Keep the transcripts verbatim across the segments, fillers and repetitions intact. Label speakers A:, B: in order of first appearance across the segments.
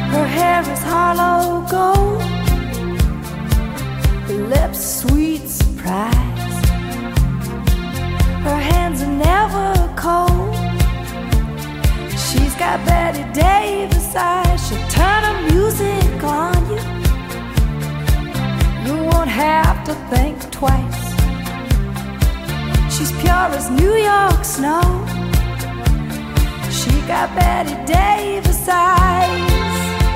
A: Her hair is hollow gold, her lips sweet surprise. Her hands are never cold. She's got Betty Davis eyes. She'll turn her music on you. You won't have to think twice. She's pure as New York snow. She got Betty Davis eyes.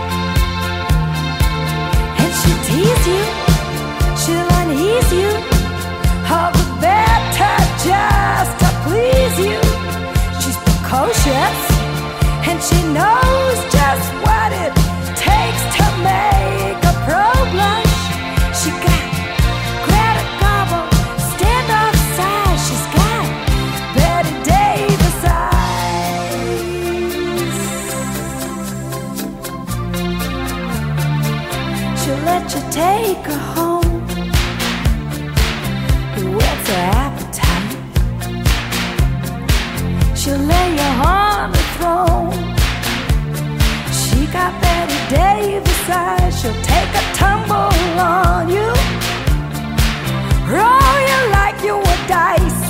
A: And she'll tease you, she'll unease you, all the better just to please you. She's precocious, and she knows just what it takes to make a pro blush. She got Greta Garbo, standoff size. She's got Betty Davis eyes. She'll let you take her home, whet's her appetite. She'll lay you on the throne. She got Betty Davis eyes. She'll take a tumble on you, roll you like you were dice,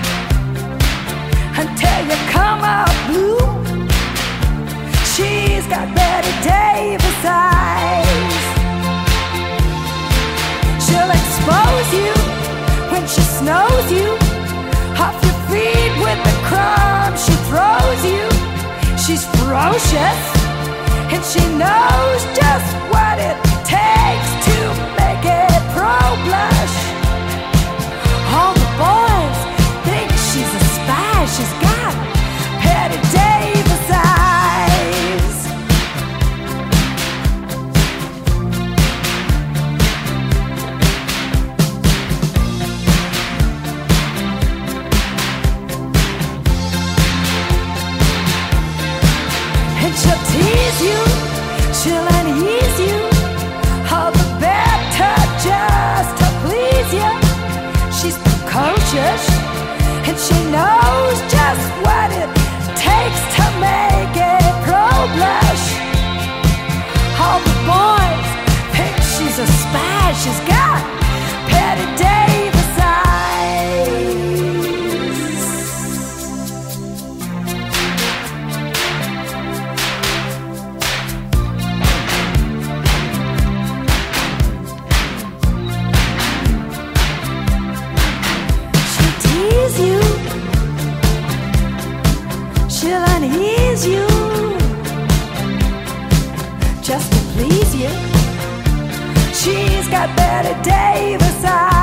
A: until you come out blue. She's got Betty Davis eyes. She'll expose you when she snows you, off your feet with the crumbs she throws you. She's ferocious, and she knows just what it takes to make it pro blush. All the boys think she's a spy. She's got Betty Davis eyes. And she'll tease you, she'll unease you, all the better just to please you. She's precocious, and she knows just what it takes to make a pro blush. All the boys think she's a spy. She's got Betty Davis eyes. You, she'll unease you, just to please you. She's got Betty Davis eyes.